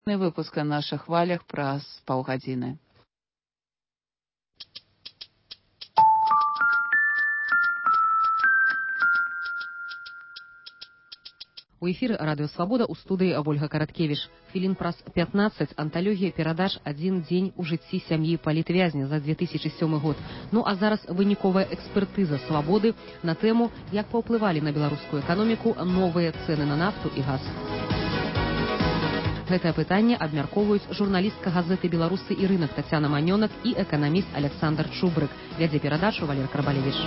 Выпуск на наших хвалях праз паўгадзіны. У эфіры Радыё Свабода ў студыі Ольга Караткевіч. Хвілін праз 15 анталогія перадаж «Адзін дзень у жыцці сям'і палітвязня» за 2007 год. Ну а зараз выніковая экспертыза Свабоды на тэму, як паўплывалі на беларускую эканоміку новыя цэны на нафту і газ. Гэтае пытанне абмяркоўваюць журналістка газеты «Беларусы і рынак» Тацяна Манёнак і эканаміст Александр Чубрык. Вядзе перадачу Валер Карбалевіч.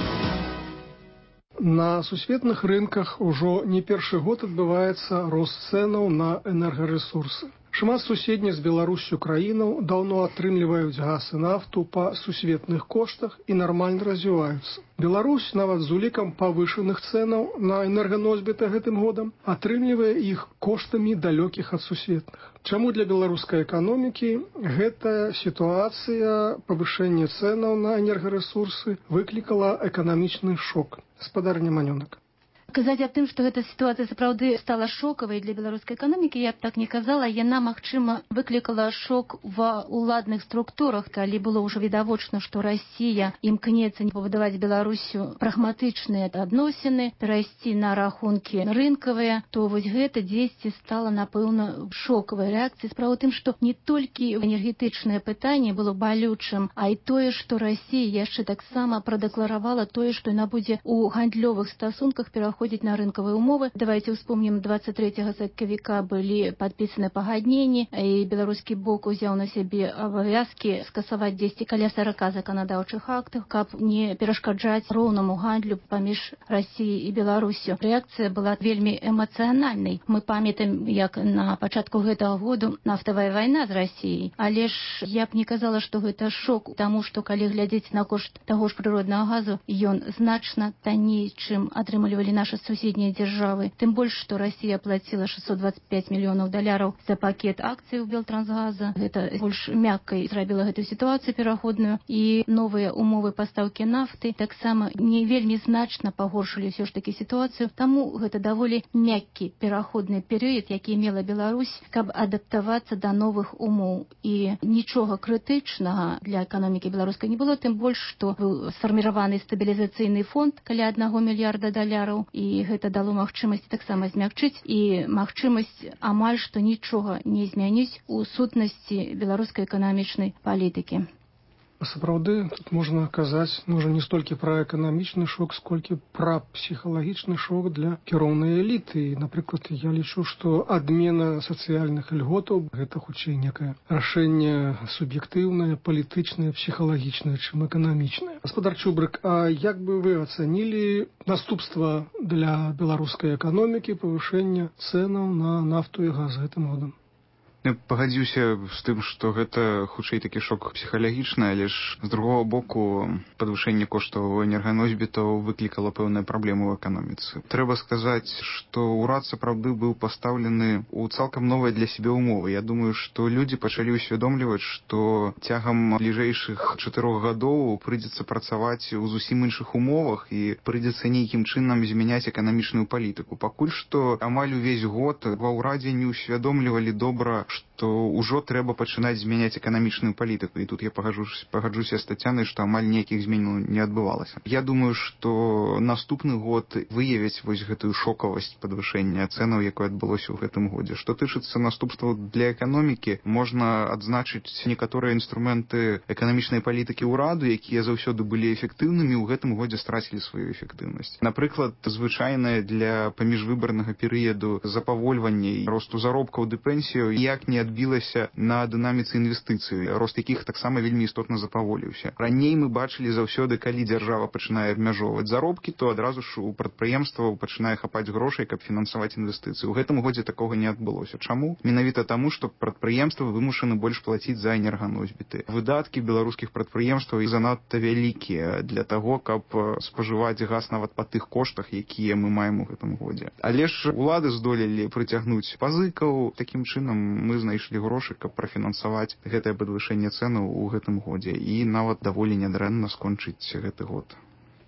На сусветных рынках ужо не першы год адбываецца рост цэнаў на энергарэсурсы. Шмат суседніх з Беларусю краінаў даўно атрымліваюць газ і нафту па сусветных коштах і нармальна развіваюцца. Беларусь нават з улікам павышаных цэнаў на энерганосьбіты гэтым годам атрымлівае іх коштамі далёкіх ад сусветных. Чаму для беларускай эканомікі гэтая сітуацыя павышэння цэнаў на энергарэсурсы выклікала эканамічны шок? Гаспадарня Манёнак. Казаць аб тым, што гэта сітуацыя сапраўды стала шокавай для беларускай эканомікі, я б так не казала. Яна, магчыма, выклікала шок ва ўладных структурах, калі было ўжо відавочна, што Расія імкнецца не пабудаваць Беларусю прагматычныя адносіны, перайсці на рахункі рынкавыя, то вось гэта дзесьці стала, напэўна, шокавай рэакцыяй. Справа ў тым, што не толькі энергетычнае пытанне было балючым, а і тое, што Расія яшчэ таксама прадэкларавала тое, што яна будзе ў гандлёвых стасунках пераходзіць на рынкавыя умовы. Давайте вспомним, 23 сакавіка былі падпісаны пагадненні, і беларускі бок узяў на сябе абавязкі скасаваць 10 каля 40 заканадаўчых актаў, каб не перашкаджаць роўнаму гандлю паміж Расіяй і Беларусю. Рэакцыя была вельмі эмацыянальнай. Мы памятаем, як на пачатку гэтага году нафтавая вайна з Расіяй. Але ж я б не казала, што гэта шок, таму што калі глядзець на кошт таго ж прыроднага газу, ён значна танней, чым атрымлівалі нашы суседнія дзяржавы. Тым больш, што Расія плаціла $625 мільёнаў за пакет акцый у Белтрансгаза. Гэта больш мяккай зрабіла гэту сітуацыю пераходную, і новыя умовы пастаўкі нафты таксама не вельмі значна пагоршылі ўсё ж такі сітуацыю. Таму гэта даволі мяккі пераходны перыяд, які мела Беларусь, каб адаптавацца да новых умоў. І нічога крытычнага для эканомікі беларускай не было, тым больш, што быў сфарміраваны стабілізацыйны фонд каля $1 мільярда, і гэта дало магчымасць таксама змякчыць і магчымасць амаль што нічога не змяніць у сутнасці беларускай эканамічнай палітыкі. Сапраўды, тут можна казаць уже не столькі пра эканамічны шок, сколькі пра псіхалагічны шок для кіроўнай эліты. І, напрыклад, я лічу, што адмена сацыяльных льготаў гэта хутчэй некае рашэнне суб'ектыўнае, палітычнае, псіхалагічнае, чым эканамічнае. Гаспадар Чубрык, а як бы вы ацанілі наступства для беларускай эканомікі павышэння цэнаў на нафту і газ гэтым годам? Я пагадзіўся з тым, што гэта хутчэй такі шок псіхалагічны, але ж з другого боку падвышэнне коштаў энерганосьбітаў выклікала пэўныя праблемы ў эканоміцы. Трэба сказаць, што ўрад сапраўды быў пастаўлены ў цалкам новыя для сябе ўмовы. Я думаю, што людзі пачалі ўсвядомліваць, што цягам бліжэйшых 4 гадоў прыйдзецца працаваць у зусім іншых умовах і прыйдзецца нейкім чынам змяняць эканамічную палітыку. Пакуль што амаль увесь год ва ўрадзе не ўсвядомлівалі добра, што ўжо трэба пачынаць змяняць эканамічную палітыку. І тут я пагаджуся з Тацянай, што амаль ніякіх зменаў не адбывалася. Я думаю, што наступны год выявіць вось гэтую шокавасць падвышэння цэнаў, якое адбылося ў гэтым годзе. Што тычыцца наступстваў для эканомікі, можна адзначыць некаторыя інструменты эканамічнай палітыкі ўраду, якія заўсёды былі эфектыўнымі, ў гэтым годзе страцілі сваю эфектыўнасць. Напрыклад, звычайнае для паміжвыбарнага перыяду запавольвання росту заробкаў ды пенсіяў як не адбілася на дынаміцы інвестыцый, рост якіх таксама вельмі істотна запаволіўся. Раней мы бачылі заўсёды, калі дзяржава пачынае абмяжоўваць заробкі, то адразу ж у прадпрыемстваў пачынае хапаць грошай, каб фінансаваць інвестыцыі. У гэтым годзе такога не адбылося. Чаму? Менавіта таму, што прадпрыемствы вымушаны больш плаціць за энерганосьбіты. Выдаткі беларускіх прадпрыемстваў занадта вялікія для таго, каб спажываць газ нават па тых коштах, якія мы маем у гэтым годзе. Але ж улады здолелі прыцягнуць пазыкаў. Такім чынам мы знайшлі грошы, каб прафінансаваць гэтае падвышэнне цэнаў у гэтым годзе і нават даволі нядрэнна скончыць гэты год.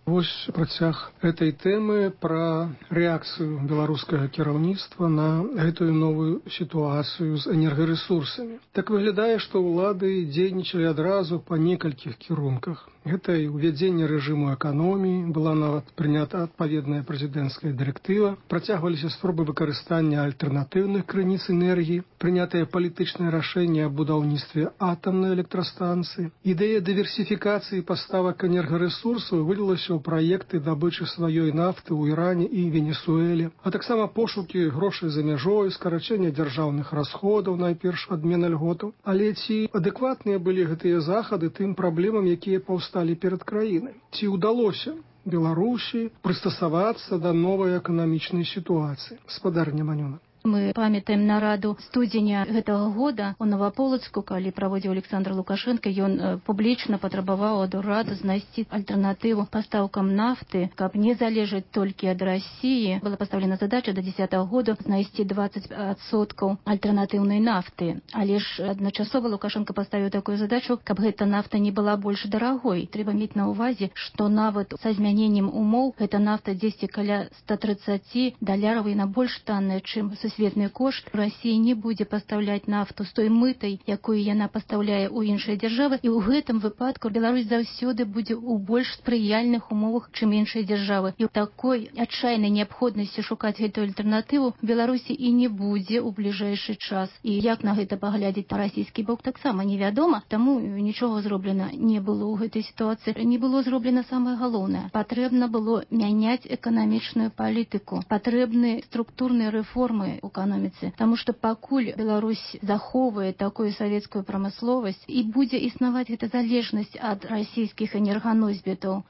Вось працяг этой тэмы пра рэакцыю беларускага кіраўніцтва на гэтую новую сітуацыю з энергарэсурсамі. Так выглядае, што ўлады дзейнічалі адразу па некалькіх кірунках. Гэта і ўвядзенне рэжыму эканоміі, была нават прынята адпаведная прэзідэнцкая дырэктыва, працягваліся спробы выкарыстання альтэрнатыўных крыніц энергіі, прынятае палітычнае рашэнне аб будаўніцтве атамнай электрастанцыі. Ідэя дыверсіфікацыі паставак энергарэсурсаў вылілася ў праекты дабычы сваёй нафты ў Іране і Венесуэле, а таксама пошукі грошай за мяжой, скарачэнне дзяржаўных расходаў, найперш адмена льготаў. Але ці адэкватныя былі гэтыя захады тым праблемам, якія паўсталі перад краінай? Ці ўдалося Беларусі прыстасавацца да новай эканамічнай сітуацыі? Спадарня Манюна. Мы памятаем нараду студзеня гэтага года у Новаполацку, калі праводзіў Александр Лукашенко, ён публічна патрабаваў ад ураду знайсці альтэрнатыву пастаўкам нафты, каб не залежаць толькі ад Расіі. Была пастаўлена задача да 2010 года знайсці 20% альтэрнатыўнай нафты. Але ж адначасова Лукашенко паставіў такую задачу, каб гэта нафта не была больш дарагой. Трэба мець на ўвазе, што нават са змяненнем умоў гэта нафта дзесьці каля $130 і на больш танная, чым сусветны кошт. Расія не будзе пастаўляць нафту з той мытай, якую яна пастаўляе ў іншыя дзяржавы, і ў гэтым выпадку Беларусь заўсёды будзе ў больш спрыяльных умовах, чым іншыя дзяржавы. І ў такой адчайнай неабходнасці шукаць гэтую альтэрнатыву Беларусі і не будзе ў бліжэйшы час. І як на гэта паглядзець расійскі бок, таксама невядома, таму нічога зроблена не было ў гэтай сітуацыі. Не было зроблена самае галоўнае. Патрэбна было мяняць эканамічную палітыку, патрэбны структурныя рэформы ў эканоміцы, таму што пакуль Беларусь захоўвае такую савецкую прамысловасць і будзе існаваць гэта залежнасць ад расійскіх энерганосьбітаў.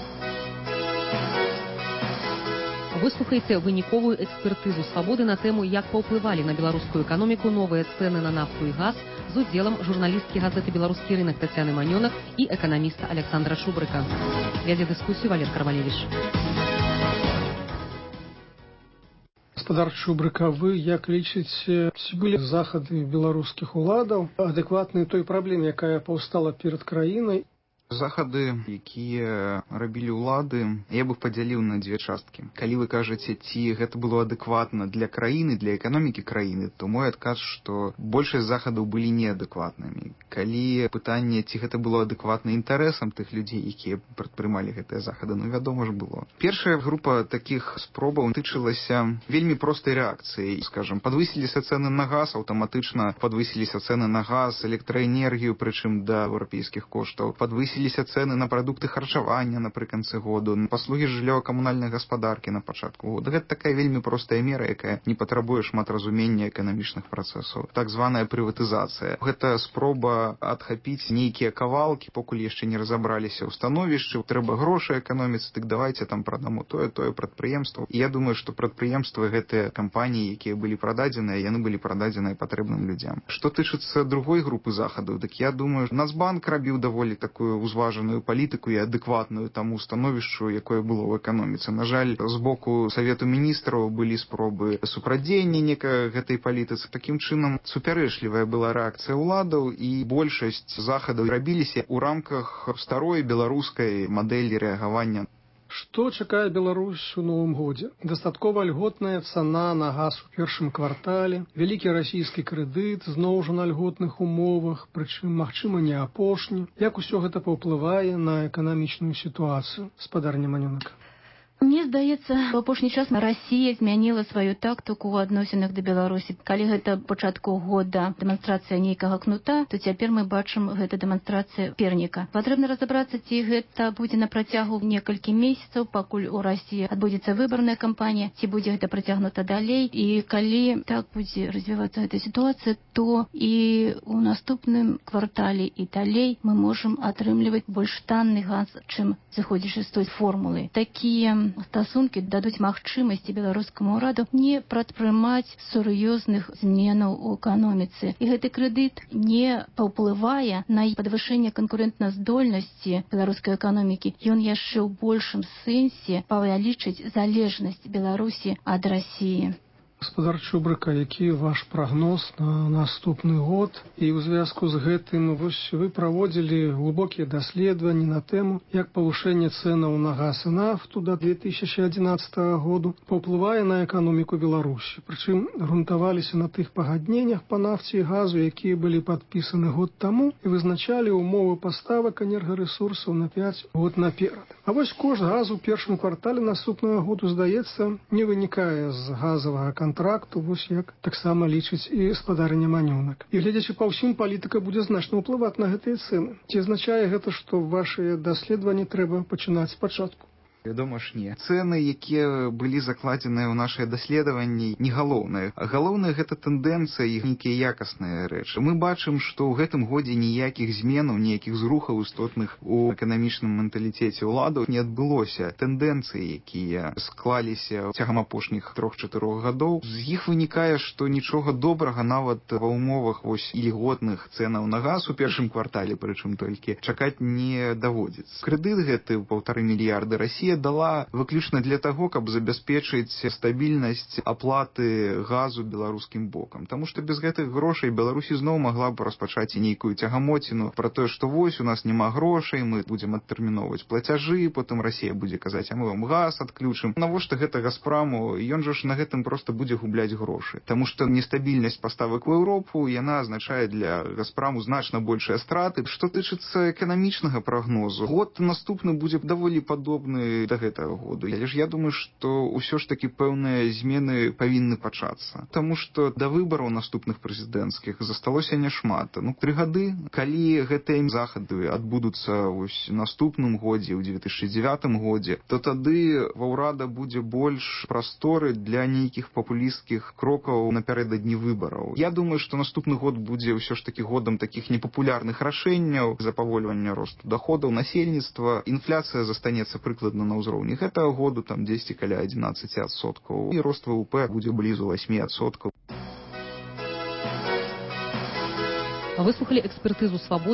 Выслухайце выніковую экспертызу «Свабоды» на тэму, як паўплывалі на беларускую эканоміку новыя цэны на нафту і газ з удзелам журналісткі газеты «Беларускі рынак» Тацяны Манёнак і эканаміста Александра Шубрыка. Вядзе дыскусію Валер Карвалевіч. Гаспадар Шубрыка, вы як лічыце, ці былі захады беларускіх уладаў адэкватныя той праблеме, якая паўстала перад краінай? Захады, якія рабілі ўлады, я бы падзяліў на дзве часткі. Калі вы кажаце, ці гэта было адэкватна для краіны, для эканомікі краіны, то мой адказ, што большасць захадаў былі неадэкватнымі. Калі пытанне, ці гэта было адэкватна інтарэсам тых людзей, якія прадпрымалі гэтыя захады, вядома ж было. Першая група такіх спробаў тычылася вельмі простай рэакцыі. Скажам, падвысіліся цэны на газ, аўтаматычна падвысіліся цэны на газ, электраэнергію, прычым да еўрапейскіх коштаў, падвысіліся цэны на прадукты харчавання напрыканцы году, на паслугі жыллёва-камунальнай гаспадаркі на пачатку года. Гэта такая вельмі простая мера, якая не патрабуе шмат разумення эканамічных працэсаў. Так званая прыватызацыя. Гэта спроба адхапіць нейкія кавалкі, покуль яшчэ не разабраліся ў становішчы. Трэба грошы эканоміць, дык давайце там прадамо тое прадпрыемства. І я думаю, што прадпрыемствы гэтыя кампаніі, якія былі прададзеныя, яны былі прададзеныя патрэбным людзям. Што тычыцца другой групы захадаў, дык я думаю, Нацбанк рабіў даволі такую узважаную палітыку і адэкватную таму становішчу, якое было ў эканоміцы. На жаль, з боку Савету міністраў былі спробы супрадзеяння некай гэтай палітыцы. Такім чынам, супярэчлівая была рэакцыя ўладаў, і большасць захадаў рабіліся ў рамках старой беларускай мадэлі рэагавання. Што чакае Беларусь у новым годзе? Дастаткова льготная цана на газ у першым квартале, вялікі расійскі крэдыт зноў жа на льготных умовах, прычым, магчыма, не апошні. Як усё гэта паўплывае на эканамічную сітуацыю? Спадарня Манёнак. Мне здаецца, в апошні час Расія змяніла сваю тактыку ў адносінах да Беларусі. Калі гэта пачатку года дэманстрацыя нейкага кнута, то цяпер мы бачым гэта дэманстрацыя перніка. Патрэбна разабрацца, ці гэта будзе на працягу некалькі месяцаў, пакуль у Расіі адбудзецца выбарная кампанія, ці будзе гэта працягнута далей. І калі так будзе развівацца гэта сітуацыя, то і ў наступным квартале і далей мы можам атрымліваць больш танны газ, чым зыходзячы з той формулы. Такія стасункі дадуць магчымасці беларускаму ўраду не прадпрымаць сур'ёзных зменаў у эканоміцы. І гэты крэдыт не паўплывае на падвышэнне канкурэнтназдольнасці беларускай эканомікі. Ён яшчэ ў большым сэнсе павялічыць залежнасць Беларусі ад Расіі. Гаспадар Чубрыка, які ваш прагноз на наступны год? І ў звязку з гэтым вы праводзілі глыбокія даследаванні на тэму, як павышэнне цэнаў на газ і нафту да 2011 году паўплывае на эканоміку Беларусі. Прычым грунтаваліся на тых пагадненнях па нафце і газу, якія былі падпісаны год таму і вызначалі ўмовы паставак энергарэсурсаў на 5 год наперад. А вось кошт газу ў першым квартале наступнага году, здаецца, не вынікае з газавага контракту, вось як таксама лічыць і спадарня Манюнак. І глядзячы па ўсім, палітыка будзе значна ўплываць на гэтыя цэны. Ці азначае гэта, што вашыя даследаванні трэба пачынаць спачатку? Вядома ж не. Цэны, якія былі закладзеныя ў нашыя даследаванні, не галоўнае. Галоўнае гэта тэндэнцыя і нейкія якасныя рэчы. Мы бачым, што ў гэтым годзе ніякіх зменаў, ніякіх зрухаў істотных у эканамічным менталітэце ўладаў не адбылося. Тэндэнцыі, якія склаліся цягам апошніх 3-4 гадоў, з іх вынікае, што нічога добрага нават ва ўмовах вось ільготных цэнаў на газ у першым квартале, прычым толькі, чакаць не даводзіцца. Крэдыт гэты ў 1,5 мільярда Расія дала выключна для таго, каб забяспечыць стабільнасць аплаты газу беларускім бокам. Таму што без гэтых грошай Беларусь зноў магла б распачаць і нейкую цягамоціну пра тое, што вось у нас няма грошай, мы будзем адтэрміноўваць плацяжы, потым Расія будзе казаць, а мы вам газ адключым. Навошта гэта Газпраму? Ён жа ж на гэтым проста будзе губляць грошы. Таму што нестабільнасць паставак у Еўропу, яна азначае для Газпраму значна большыя страты. Што тычыцца эканамічнага прагнозу, год наступны будзе даволі падобны да гэтага году. Але ж я думаю, што ўсё ж такі пэўныя змены павінны пачацца. Таму што да выбараў наступных прэзідэнцкіх засталося няшмат. 3 гады, калі гэтыя захады адбудуцца вось наступным годзе, ў 2009 годзе, то тады ва ўрада будзе больш прасторы для нейкіх папулісцкіх крокаў напярэдадні выбараў. Я думаю, што наступны год будзе ўсё ж такі годам такіх непапулярных рашэнняў, запавольвання росту даходаў насельніцтва. Інфляцыя застанецца прыкладна на ўзроўні гэтага году, там 10 каля 11%, і рост ВВП будзе блізу 8%. Выслухалі экспертызу «Свабоды»